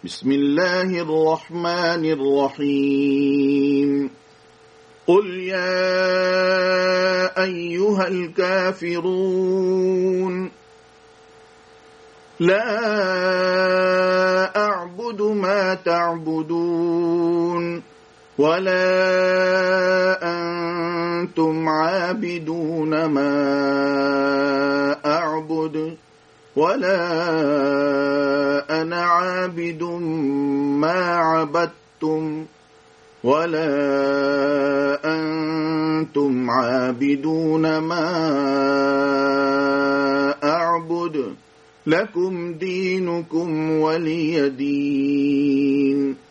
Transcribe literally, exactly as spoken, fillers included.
بسم الله الرحمن الرحيم قل يا أيها الكافرون لا أعبد ما تعبدون ولا أنتم عابدون ما أعبد ولا أنا عابد ما عبدتم ولا أنتم عابدون ما أعبد لكم دينكم ولي دين.